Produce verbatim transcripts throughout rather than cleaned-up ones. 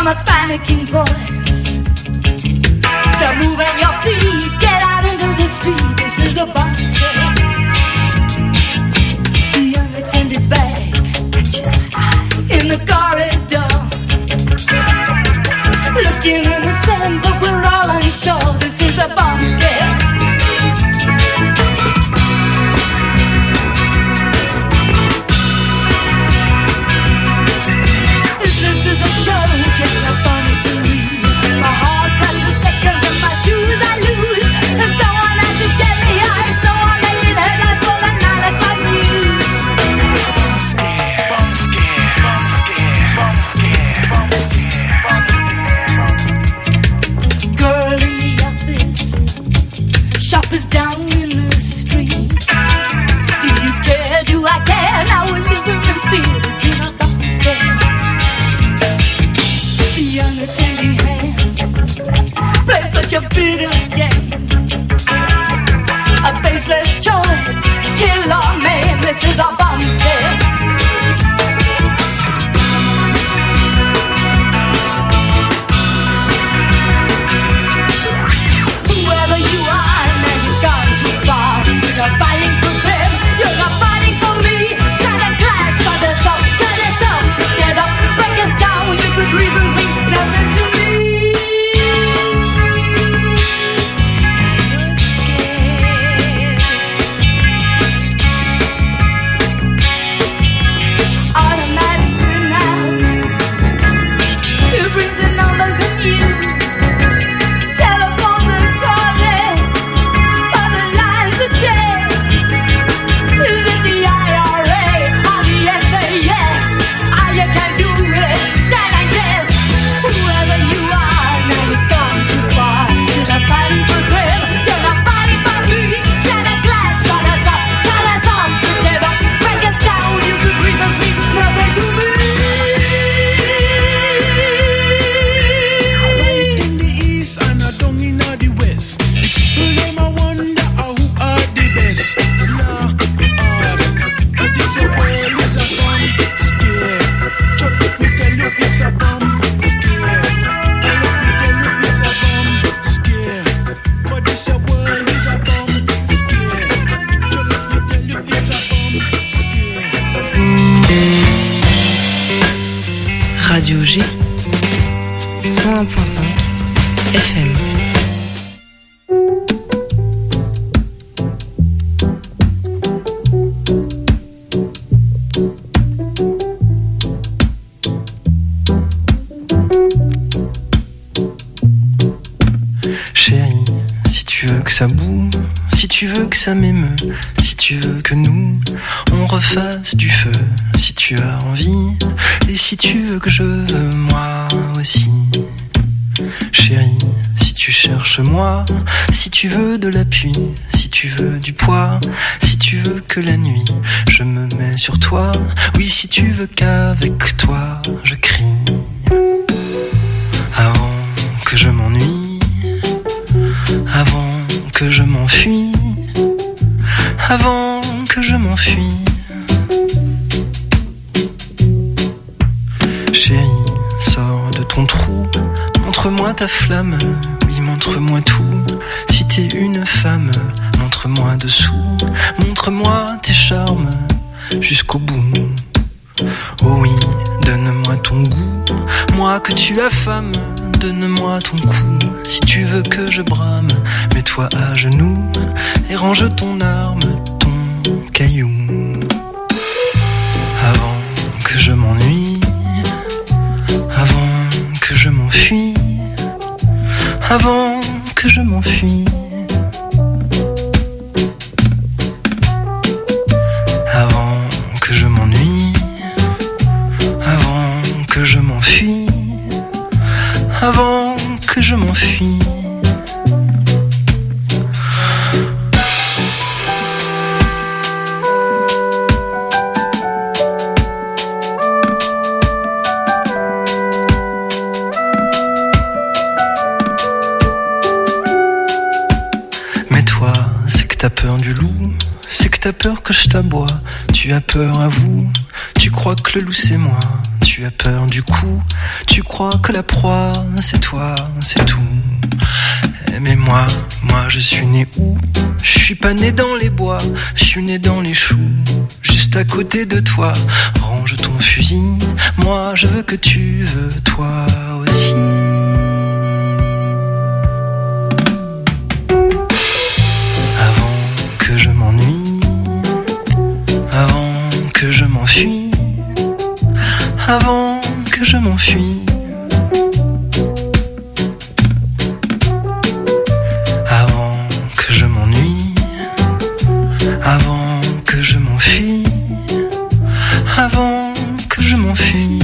from a panicking voice. Start moving your feet, get out into the street. This is a bomb scare. The unattended bag in the corridor, looking innocent, but we're all unsure. This is a bomb scare. This is a joke, it's not funny to me. My heart passes seconds and my shoes I lose. And someone has to get me high, someone making headlines for the nine o'clock news. Bomb scare, bomb scare, bomb scare, bomb scare. Girl in the office, shoppers down in the street. Do you care? Do I care? Now we're living in fear. It's been a bomb scare. The unattending hand plays such a bitter game. A faceless choice, kill or maim. This is a bomb scare. Whoever you are, now you've gone too far. You're not fighting for them, you're not fighting for me. Shut a glass, shut us up, cut us up, get up, break us down. Your good reasons mean nothing to me. You're scared. Automatic burnout. It brings the numbers and you. Telephones are calling, other lines are dead. Is it the I R A or the S A S? Ah, you can do it, stand and guess. Whoever you are, now you've gone too far. You're not fighting for them, you're not fighting for me. Shut a glass, shut us up, cut us up, together, break us down. Your good reasons mean nothing to me. Right in the east and a down in the west. People them a wonder how who are the best. Lord, but this a world is a bomb scare. Chuck, let me tell you it's a bomb scare. Let me tell you it's a bomb scare. But this a world is a bomb scare. Chuck, let me tell you it's a bomb scare. Radio G, cent un point cinq F M. Chérie, si tu veux que ça bouge, si tu veux que ça m'émeut, si tu veux que nous, on refasse du feu, si tu as envie, et si tu veux que je veux moi aussi. Chérie, si tu cherches moi, si tu veux de l'appui, si tu veux du poids, si tu veux que la nuit, je me mets sur toi, oui, si tu veux qu'avec toi, je crie. Avant que je m'ennuie, avant que je m'enfuis, avant que je m'enfuis. Chérie, sors de ton trou, montre-moi ta flamme, oui, montre-moi tout. Si t'es une femme, montre-moi dessous, montre-moi tes charmes jusqu'au bout. Oh oui, donne-moi ton goût, moi que tu affames, donne-moi ton cou. Si tu veux que je brame, mets-toi à genoux et range ton arme, ton caillou. Avant que je m'ennuie, avant que je m'enfuis, avant que je m'enfuis. Avant que je m'ennuie, avant que je m'enfuis, avant que je m'enfuis. Mais toi, c'est que t'as peur du loup, c'est que t'as peur que je t'aboie. Tu as peur à vous, Tu crois que le loup c'est moi, tu as peur du coup. Tu crois que la proie c'est toi, c'est tout. Mais moi, moi je suis né où? Je suis pas né dans les bois, je suis né dans les choux. Juste à côté de toi, range ton fusil. Moi je veux que tu veux, toi aussi. Avant que je m'ennuie, avant que je m'enfuis, avant que je m'enfuis, avant que je m'ennuie, avant que je m'enfuis, avant que je m'enfuis.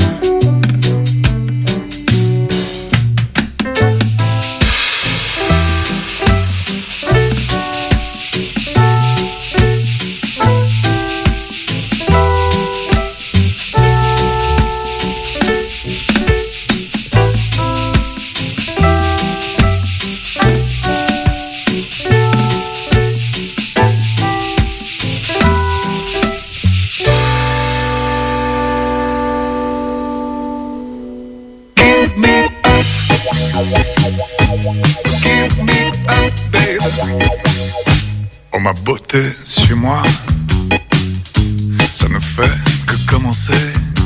Oh ma beauté, suis-moi, ça ne fait que commencer.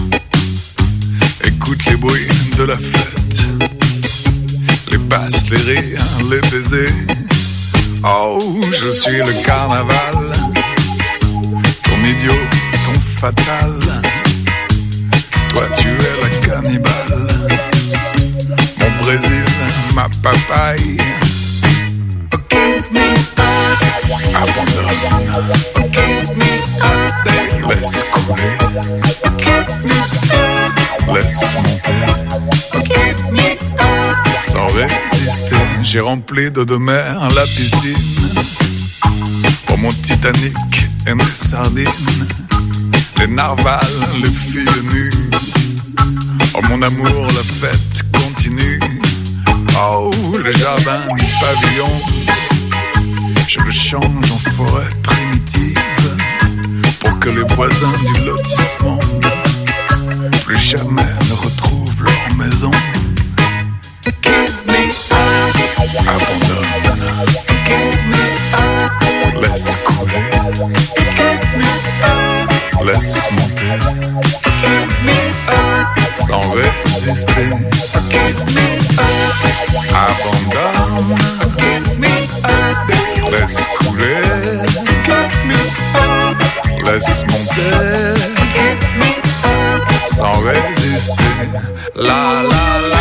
Écoute les bruits de la fête, les basses, les rires, les baisers. Oh, je suis le carnaval, ton idiot, ton fatal. Toi tu es la cannibale, mon Brésil, ma papaye. Oh, give me up, abandonne. Oh, give me up, babe. Laisse couler. Oh, give me up, laisse monter. Oh, give me up, sans résister. J'ai rempli d'eau de mer la piscine pour mon Titanic et mes sardines, les narvals, les filles nues. Oh mon amour, la fête continue. Oh, le jardin du pavillon, je le change en forêt primitive pour que les voisins du lotissement plus jamais ne retrouvent leur maison. Give me up, abandonne. Give me up, laisse couler. Give me up, laisse monter. Give me up, sans résister. Give me up, abandonne. Give me up, laisse couler. Give me up, laisse monter. Give me up, sans résister. La la la.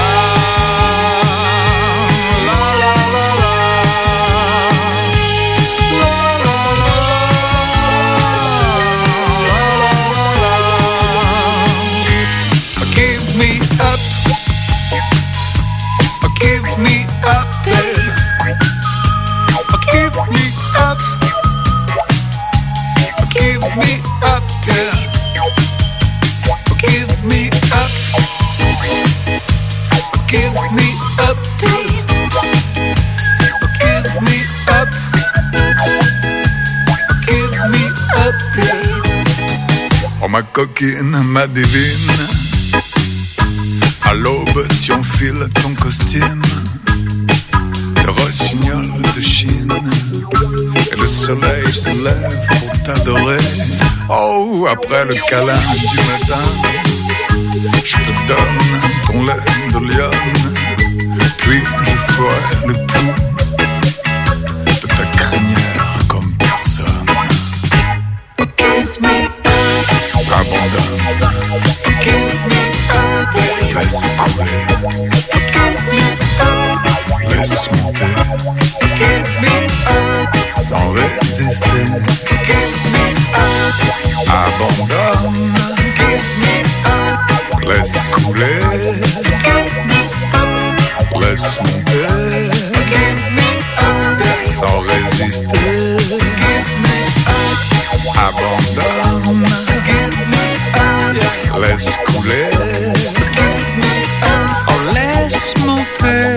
Ma coquine, ma divine, à l'aube tu enfiles ton costume de rossignol de Chine, et le soleil se lève pour t'adorer. Oh, après le câlin du matin, je te donne ton lait de lionne, puis je ferai le pouls de ta crinière comme personne. Oh, give me abandonne. Give me up, laisse couler. Give me up, laisse monter. Give me up, sans résister. Give me up, abandonne. Give me up, laisse couler. Give me up, laisse monter. Give me up, sans résister. Give me up, abandonne. Laisse couler, oh laisse monter,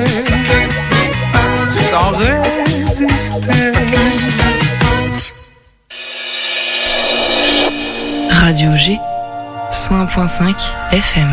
sans résister. Radio G, cent un point cinq F M.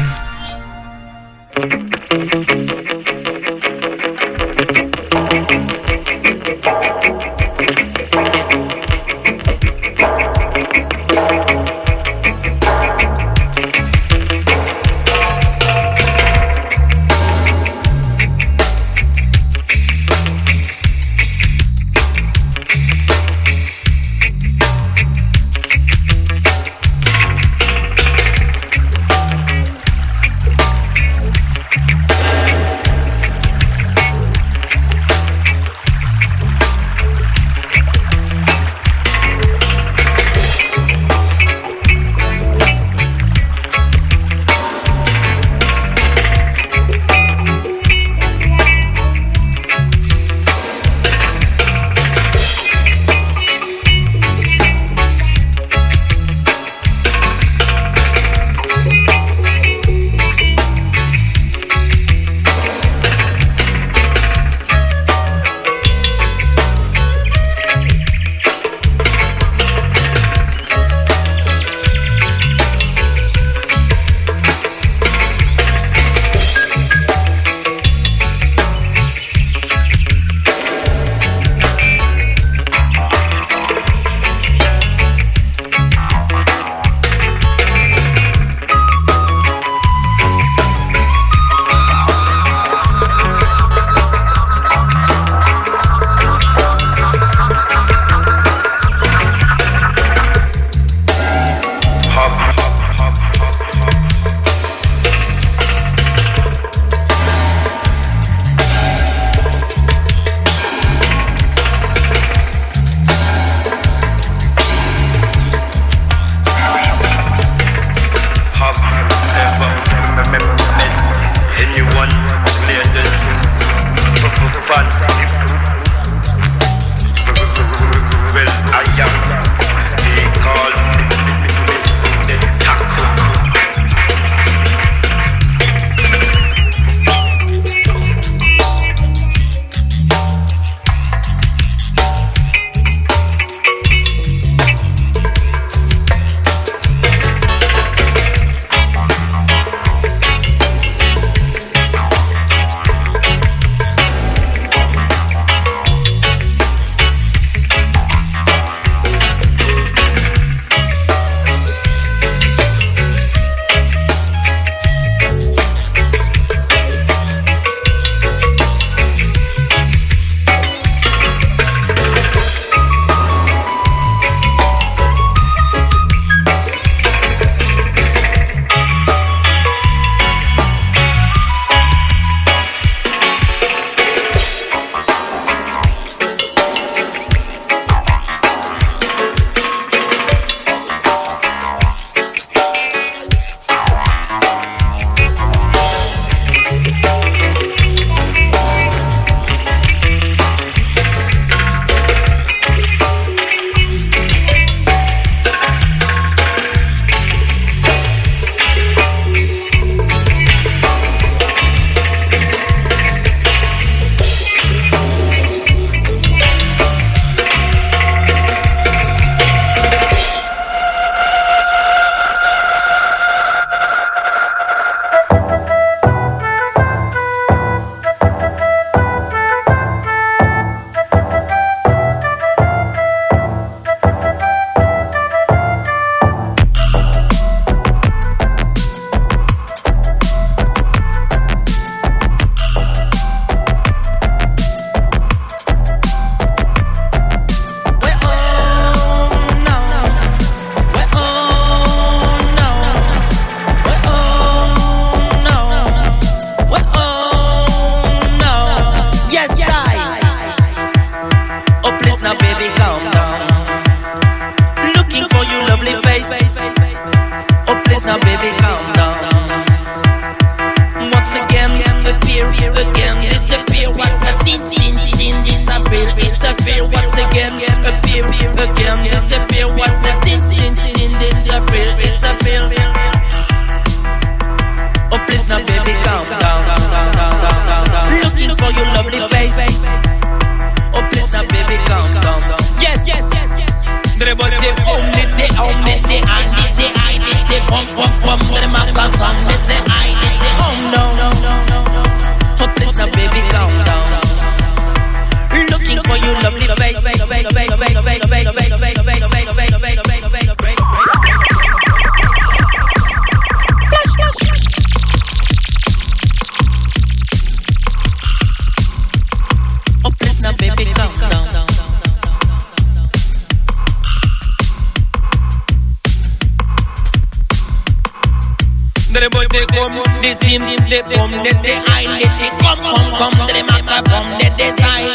the boy they come, they sing, they come, they say I, let's say come, come, come, they matter from the design.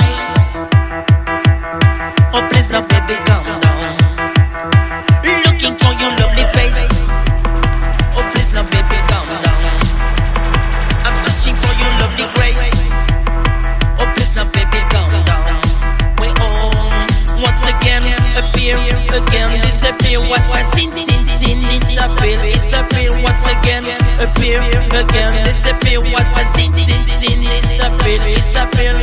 Oh please now baby calm down, looking for your lovely face. Oh please now baby calm down, I'm searching for your lovely grace. Oh please now baby calm down, we all once again appear, again disappear. What's a sin, sin, sin, it's a feel, it's a feel. Once again appear, again disappear. What's a sin, sin, sin, it's a feel, it's a feel.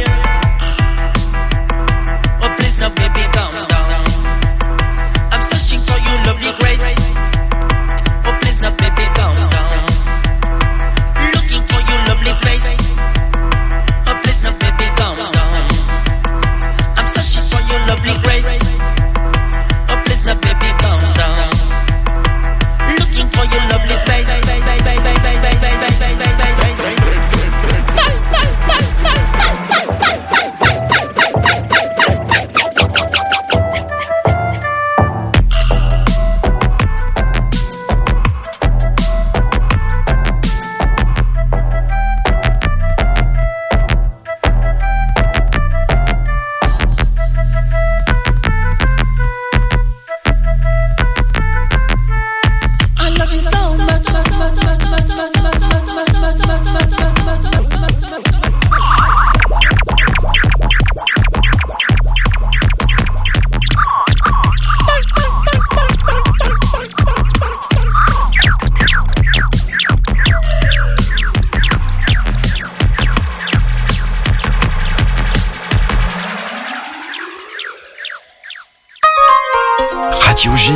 Oh please now baby calm down, I'm searching for your lovely grace. Oh please now baby calm down, looking for your lovely face. Oh please now baby calm down, I'm searching for your lovely grace. Oh please now baby calm down, looking for your lovely face. Radio G.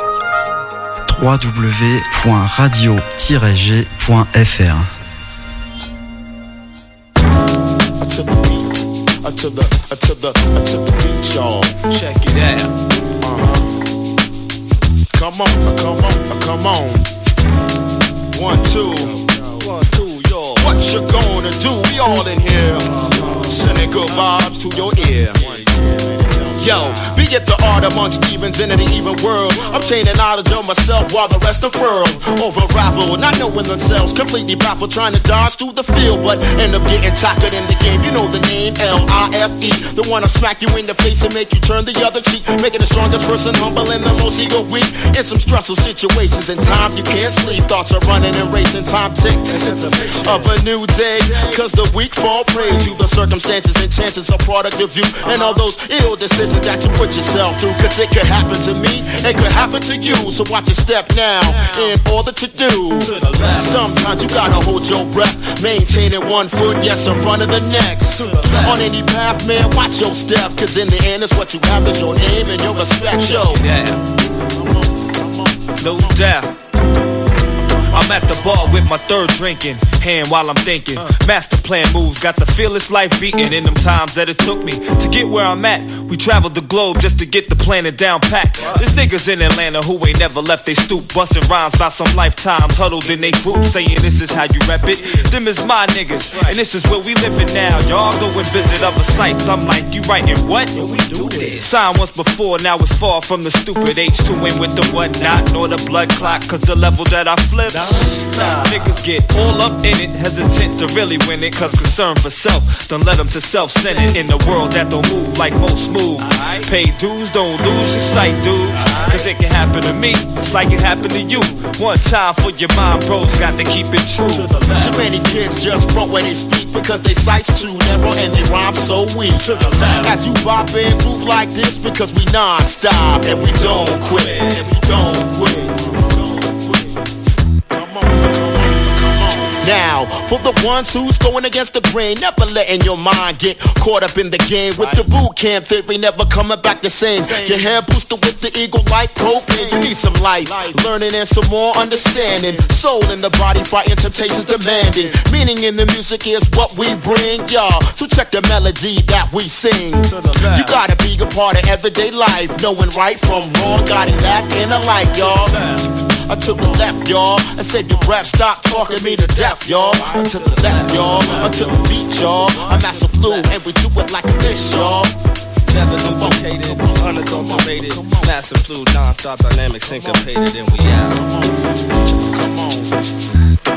w w w point radio tiret g point f r. To the beat, to the, to the, to the beat, y'all. Check it out. Uh-huh. Come on, come on, come on. One, two. One, two, y'all. What you gonna do? We all in here. Sending good vibes to your ear. Yo, be it the art amongst demons in an even world. I'm chaining knowledge of myself while the rest unfurl. Over raffle, not knowing themselves, completely baffled, trying to dodge through the field, but end up getting tackled in the game. You know the name, L I F E. The one to smack you in the face and make you turn the other cheek, making the strongest person humble and the most ego weak. In some stressful situations and times you can't sleep, thoughts are running and racing, time ticks of a new day. Cause the weak fall prey to the circumstances and chances are product of you and all those ill decisions that you put yourself through. Cause it could happen to me, it could happen to you. So watch your step now in order to do. Sometimes you gotta hold your breath, maintaining one foot, yes, in front of the next. On any path, man, watch your step. Cause in the end, it's what you have is your name and your respect, yo. Yeah. No doubt. I'm at the bar with my third drinking hand while I'm thinking. Master plan moves, got the fearless life beating. In them times that it took me to get where I'm at, we traveled the globe just to get the planet down packed. There's niggas in Atlanta who ain't never left they stoop, busting rhymes by some lifetimes, huddled in they group, saying this is how you rep it. Them is my niggas, and this is where we living now. Y'all go and visit other sites. I'm like, you writing what? We do this. Signed once before, now it's far from the stupid H two in with the whatnot, nor the blood clot, cause the level that I flip. Stop. Niggas get all up in it, hesitant to really win it, cause concern for self don't let them to self-centered in a world that don't move like most move. Pay dues, don't lose your sight, dudes, cause it can happen to me just like it happened to you. One time for your mind, bros, got to keep it true. Too many kids just front where they speak because they sight's too narrow and they rhyme so weak. As you bop and groove like this, because we non-stop and we don't quit, and we don't quit. Now, for the ones who's going against the grain, never letting your mind get caught up in the game with the boot camp theory, never coming back the same. Your hair boosted with the eagle like propane. You need some life, learning and some more understanding. Soul in the body, fighting temptations demanding. Meaning in the music is what we bring, y'all. So check the melody that we sing. You gotta be a part of everyday life, knowing right from wrong, guiding that inner light, y'all. Uh, to the left, y'all, and save your breath. Stop talking me to death, y'all. Uh, to the left, y'all, uh, to the beat, y'all. I'm Master Flu, and we do it like this, y'all. Never duplicated, unadulterated, Master Flu, non-stop dynamic syncopated, and we out. Come on.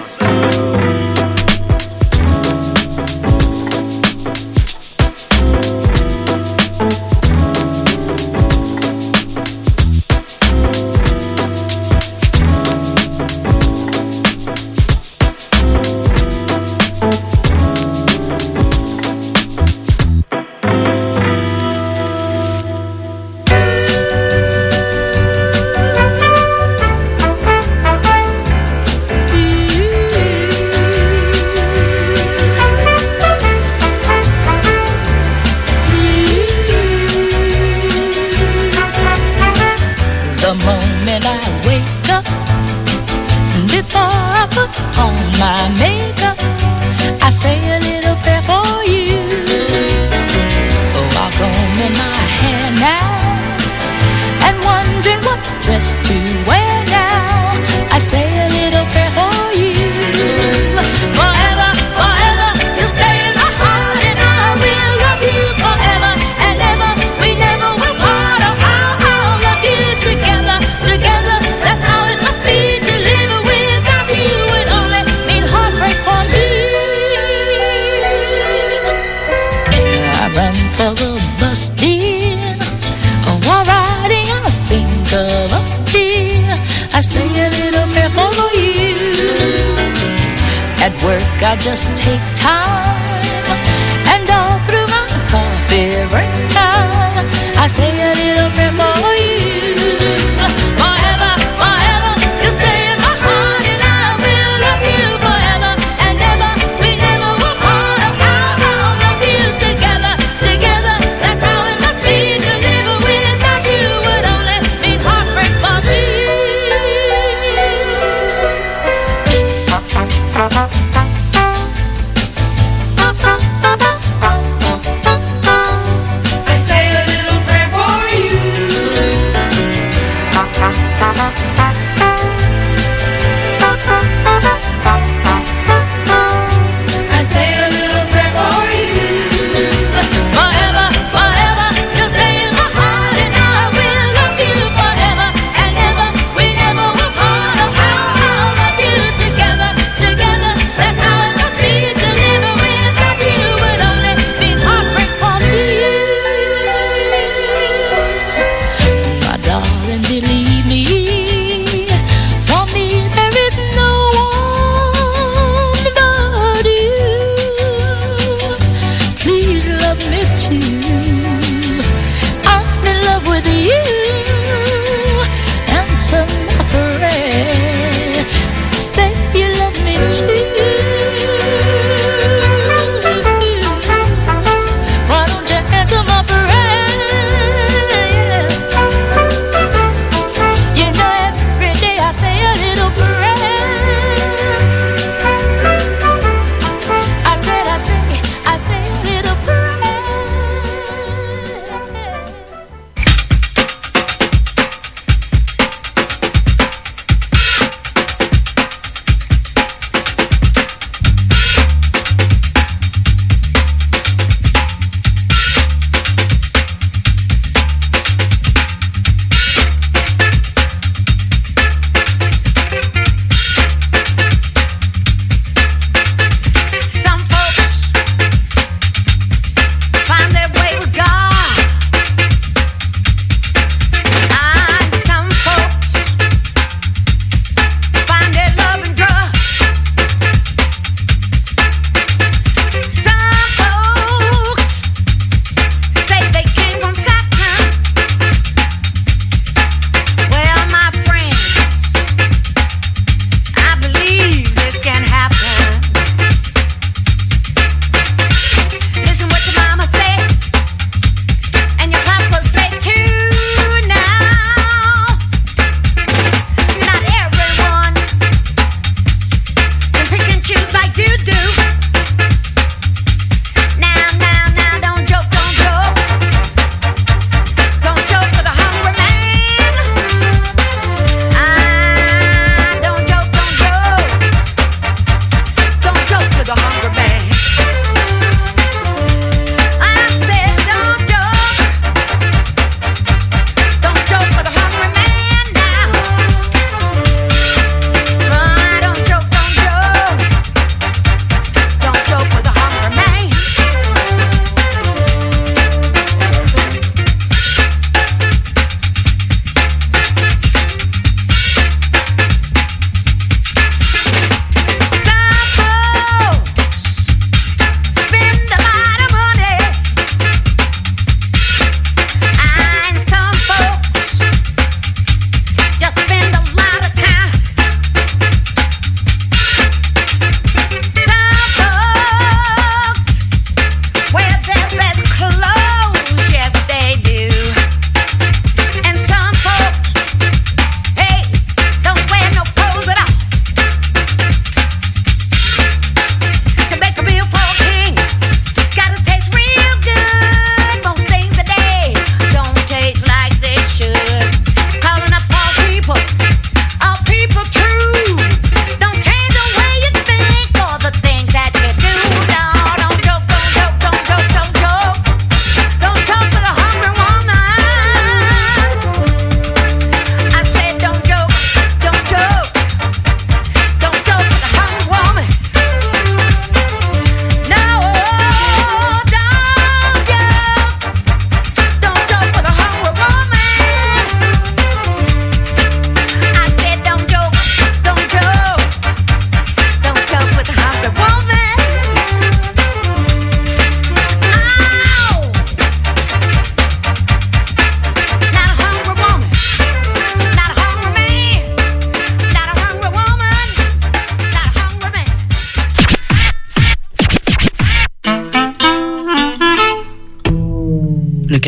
before I put on my makeup, I say a little prayer for you. Oh, I'll comb in my hair now and wondering what dress to wear now. I say a little prayer for you. Forever, forever, you'll stay in my heart, and I will love you forever and ever. We never will part. Oh, I'll, I'll love you together, together. That's how it must be to live without you. It only mean heartbreak for me. I run for the bus, dear. Oh, while riding, I think of us, dear. I say a little prayer for you. At work, I just take time, and all through my coffee break time, I say a little prayer for you. Forever, forever, you'll stay in my heart, and I will love you forever and ever. We never will part. Oh, I'll, I'll love you together, together. That's how it must be to live without you. Would only mean heartbreak for me. I say a little prayer for you.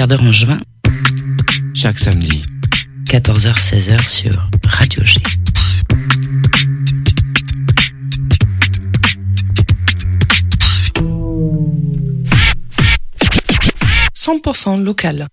quart d'heure en juin. Chaque samedi. quatorze heures seize heures sur Radio G. cent pour cent local.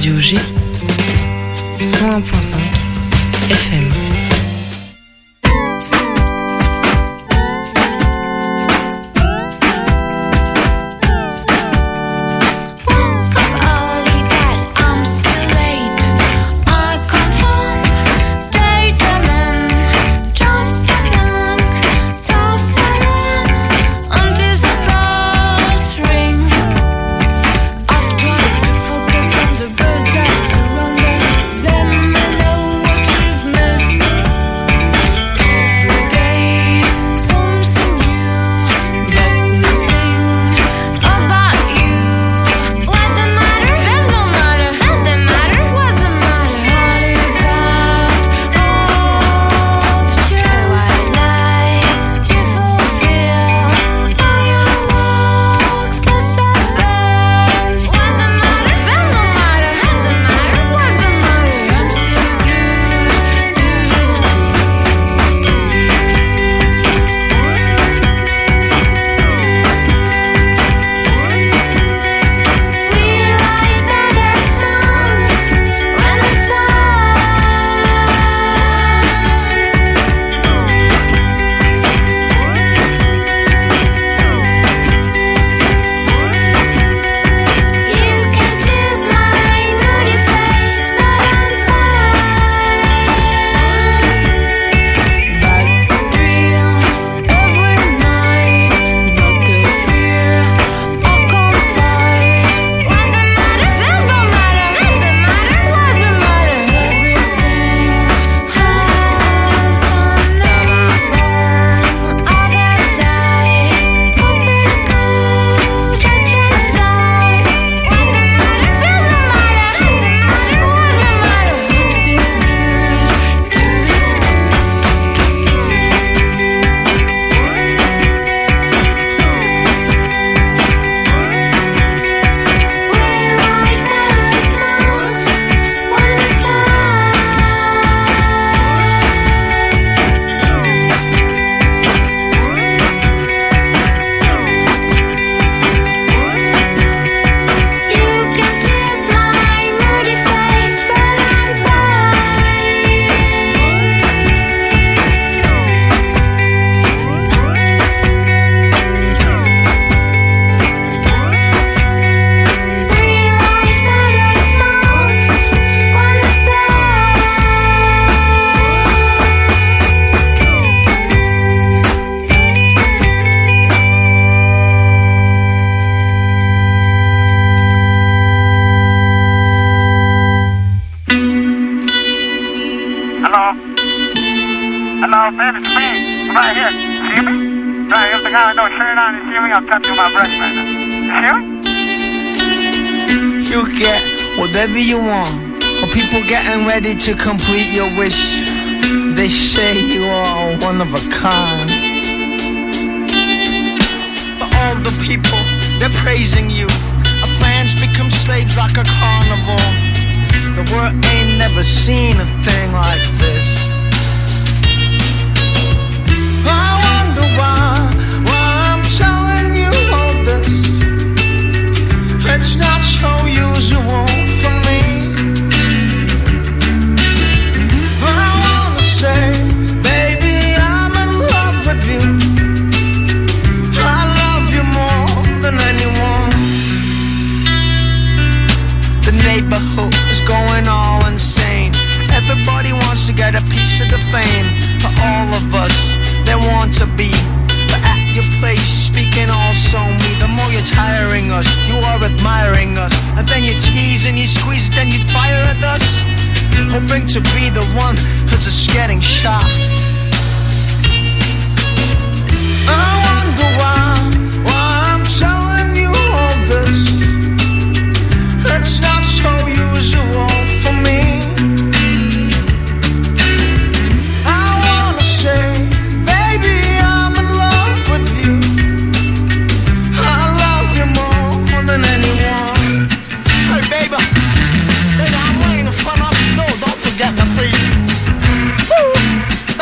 Radio G, cent un point cinq F M. Ready to complete your wish. They say you are one of a kind. But all the people, they're praising you. Our fans become slaves like a carnival. The world ain't never seen a thing like this. I wonder why, why I'm telling you all this. It's not so usual for me. Baby, I'm in love with you. I love you more than anyone. The neighborhood is going all insane. Everybody wants to get a piece of the fame. For all of us, they want to be. But at your place, speaking also me. The more you're tiring us, you are admiring us. And then you tease and you squeeze, then you fire at us. Hoping to be the one who's just getting shot. I wonder why, why I'm telling you all this. It's not so usual for me. I wanna say, baby, I'm in love with you. I love you more than anyone. Hey, baby, baby, I'm waiting in front of you. No, don't forget me, please. Woo.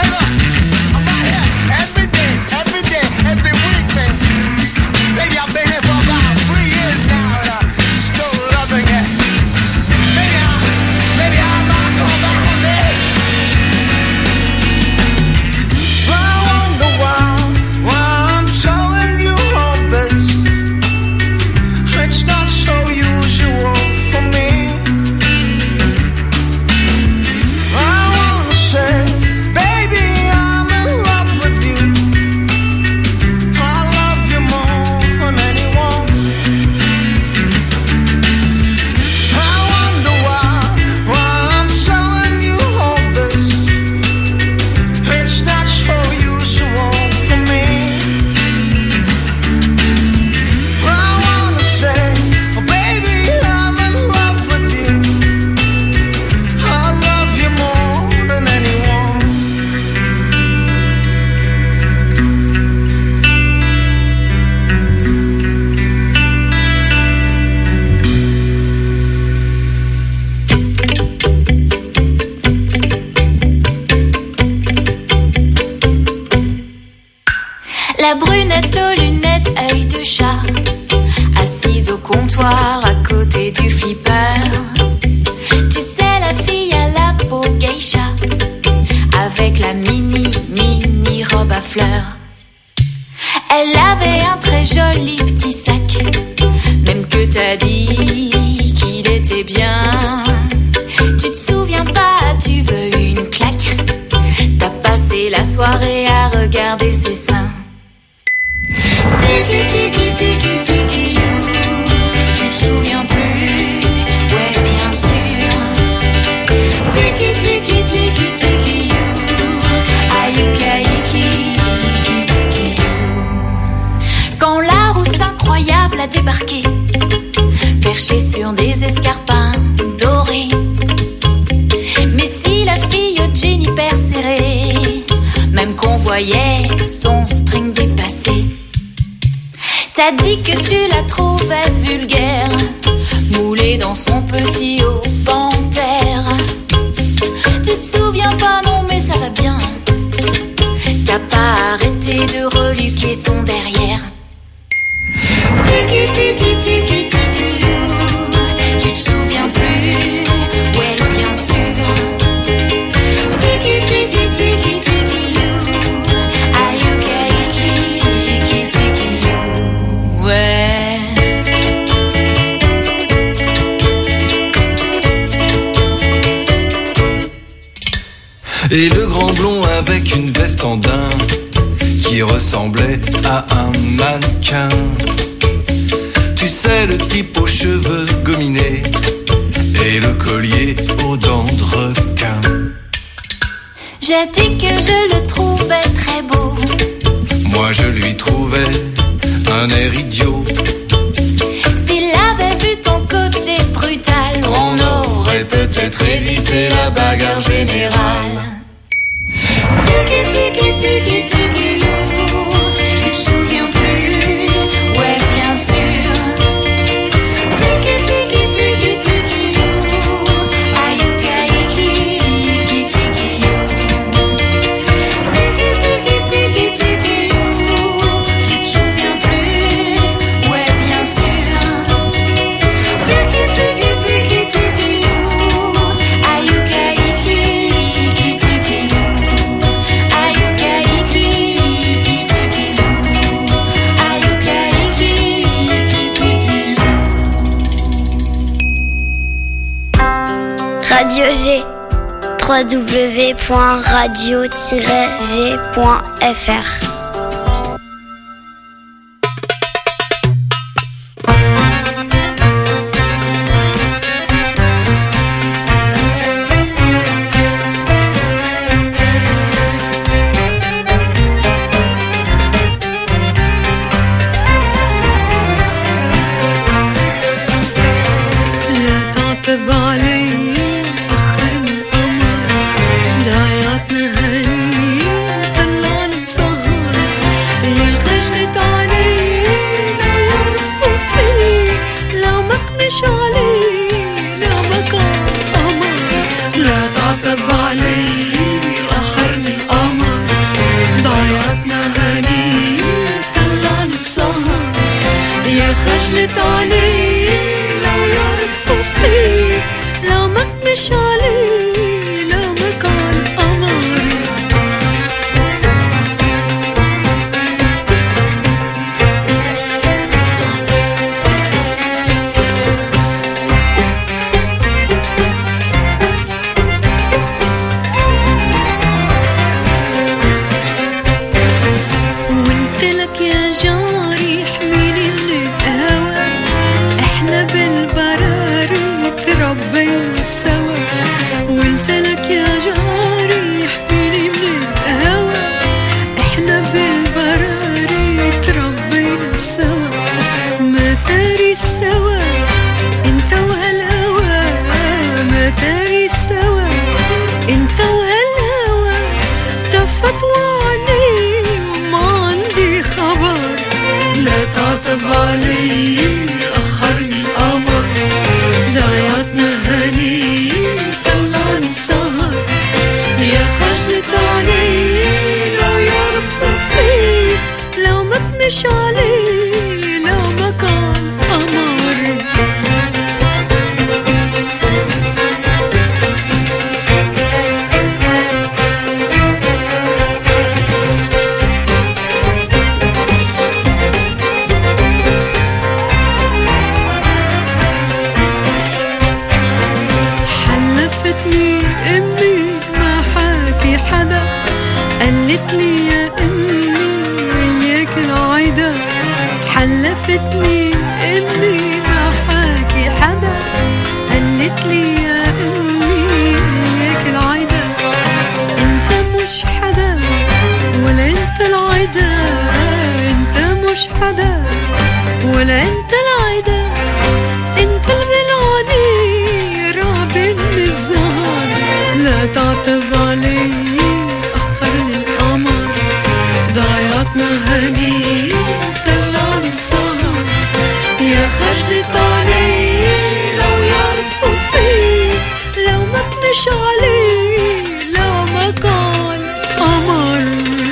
La brunette aux lunettes, œil de chat, assise au comptoir à côté du flipper. Tu sais, la fille à la peau geisha, avec la mini, mini robe à fleurs. Elle avait un très joli petit sac, même que t'as dit qu'il était bien. Tu te souviens pas, tu veux une claque, t'as passé la soirée à regarder ses seins. Tiki tiki tiki tiki you. Tu te souviens plus? Ouais, bien sûr. Tiki tiki tiki tiki you. Ayukaiki tiki you. Quand la rousse incroyable a débarqué, perchée sur des escarpins dorés. Mais si la fille au jean hyper serré, même qu'on voyait son string dépassé. T'as dit que tu la trouvais vulgaire, moulée dans son petit haut panthère. Tu te souviens pas, non mais ça va bien. T'as pas arrêté de reluquer son derrière. Tiki tiki tiki tiki you. Tu te souviens plus? Ouais, bien sûr. Tiki tiki tiki tiki you. Ayukaiki tiki you. Ouais. Et le grand blond avec une veste en daim qui ressemblait à un mannequin. Tu sais, le type aux cheveux gominés et le collier aux dents de requin. J'ai dit que je le trouvais très beau. Moi je lui trouvais un air idiot. S'il avait vu ton côté brutal, on aurait peut-être évité la bagarre générale. Tiki tiki tiki tiki you. Tu te souviens plus? Ouais, bien sûr. Tiki tiki tiki tiki you. Ayukaiki tiki you. Tiki tiki tiki tiki you. Tu te souviens plus? Ouais, bien sûr. Tiki tiki tiki tiki you. Ayukaiki tiki you. Radio G, w w w point radio tiret g point f r. لو مش عليه لو ما كان قمر. حلفتني امي ما حاكي حدا، قالت لي يا امي وياك العايدة. حلفتني امي ما حاكي حدا، قالت لي يا امي وياك العايدة. انت مش حدا ولا انت العايدة، انت مش حدا ولا انت العايدة. انت البلعاني رابن الزهر، لا تعتب علي اخرني القمر. ضيعتنا هني طلعني السهر، يا خجلت علي لو يعرفوا فيه، لو ما تمش علي لو ما كان قمر.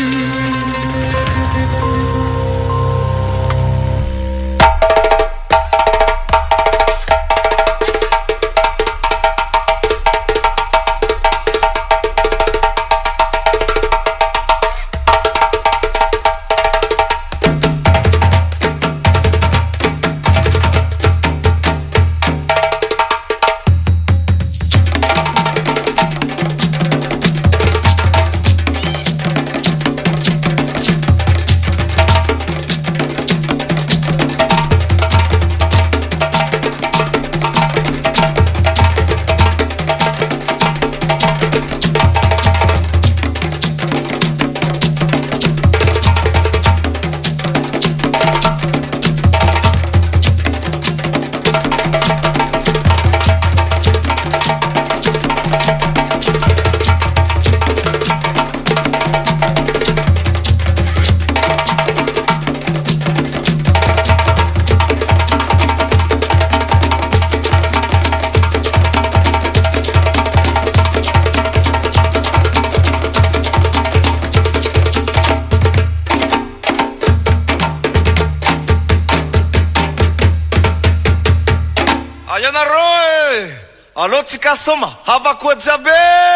Alô, tika soma, hava kwa jabe.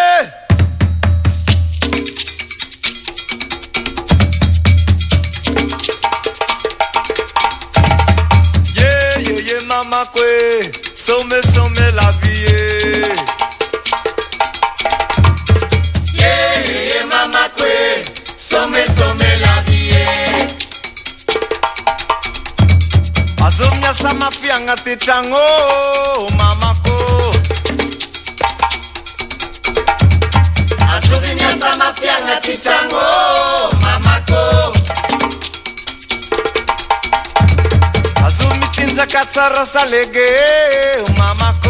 Yeah, yeah, yeah, mama kwe, some, some la vie. Yeah, yeah, yeah, mama kwe, some, some la vie. Azomnya sama fianga te chango, mama ko. Azomnya sama fianga te chango, mama ko. Azumi tinza katsara salege, mama ko.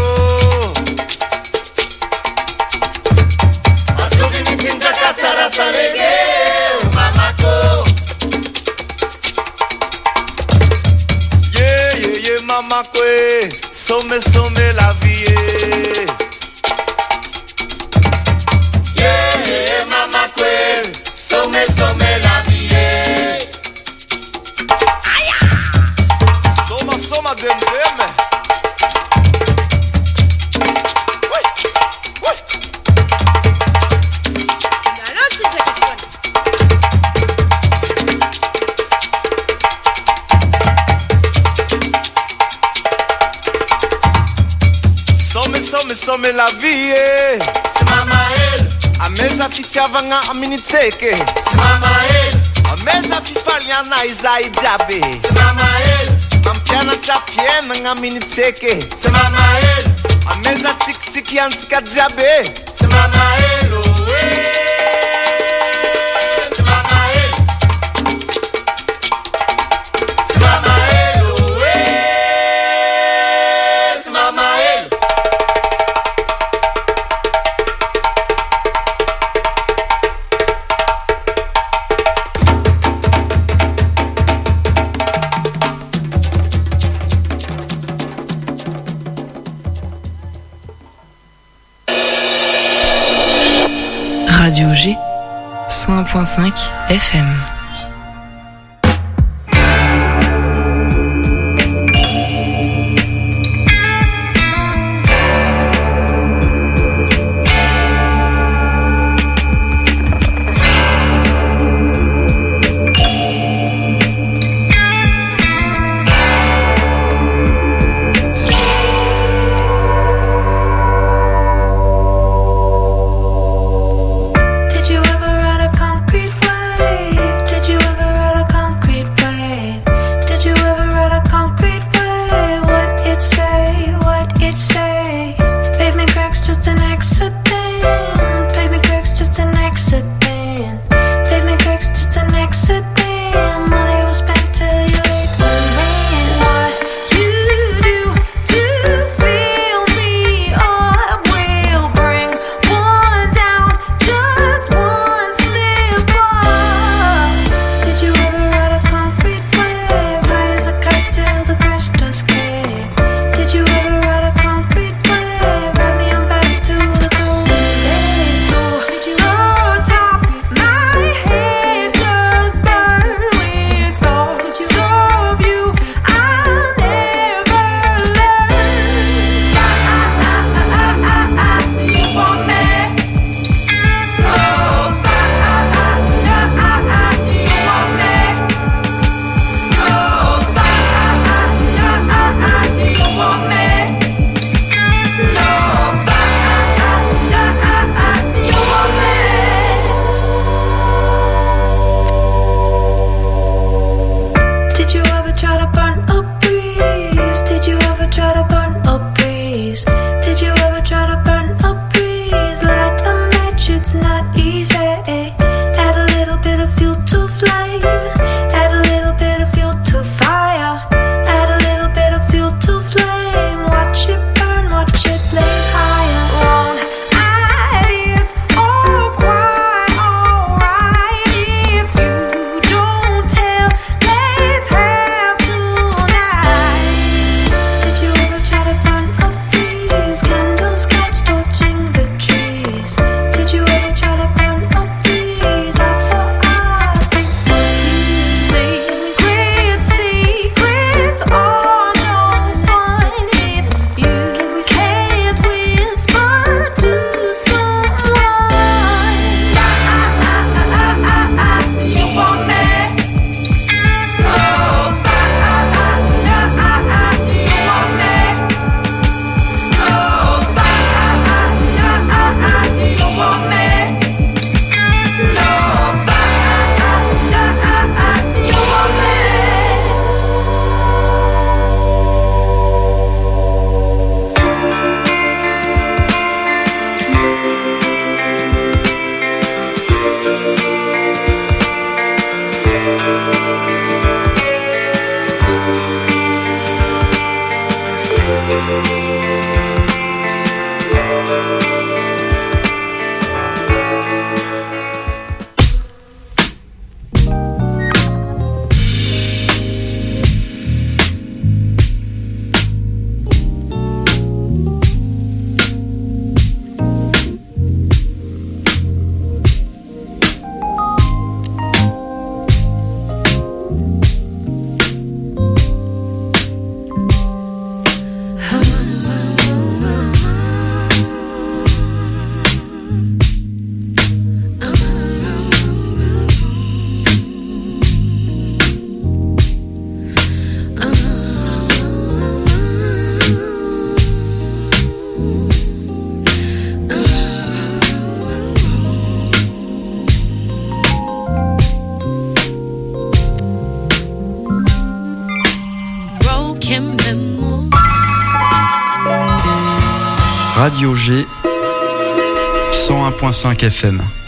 Azumi tinza katsara salege, mama ko. Mama kwe, some some la vie. Yeah, yeah, mama kwe, some some la vie. Aya! Soma soma dem dem. Wait, wait. Nalo chicha kifoni. Some some la vie. C'est mama elle. Ameza fityavagna aminitseke. C'est mama elle. Ameza fifaliana izai jabe. C'est mama elle. Mampianatra fiainagna aminitseke. C'est mama elle. Ameza tsikitsiky antsika jiabe. C'est mama elle. Oh ouais. C'est mama elle. C'est mama elle. Oh ouais. C'est mama elle. Radio G, cent un point cinq F M. say, add a little bit of fuel to flame, add a little bit of fuel to fire, add a little bit of fuel to flame, watch it burn, watch it blaze higher. Won't ideas all quite alright if you don't tell, let's have tonight. Did you ever try to burn up these candles, scotch torching the trees? Did you ever try to burn up these after I take the tea? Secrets, secrets are no fun if you can't whisper to someone. You want me? Oh, you want me? Oh, you want me? No, you want me? Broken memories. Radio G cent un point cinq F M.